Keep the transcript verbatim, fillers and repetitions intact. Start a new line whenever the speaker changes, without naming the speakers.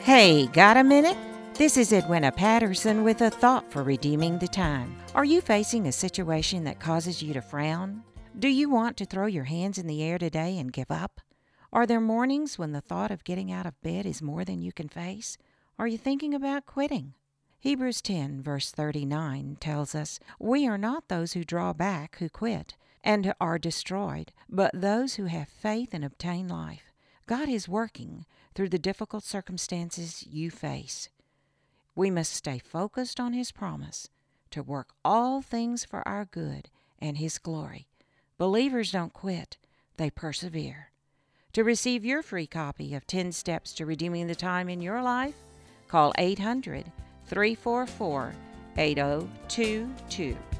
Hey, got a minute? This is Edwina Patterson with a thought for redeeming the time. Are you facing a situation that causes you to frown? Do you want to throw your hands in the air today and give up? Are there mornings when the thought of getting out of bed is more than you can face? Are you thinking about quitting? Hebrews ten, verse thirty-nine tells us, "We are not those who draw back, who quit, and are destroyed, but those who have faith and obtain life." God is working through the difficult circumstances you face. We must stay focused on His promise to work all things for our good and His glory. Believers don't quit, they persevere. To receive your free copy of ten Steps to Redeeming the Time in Your Life, call eight hundred, three four four, eight zero two two.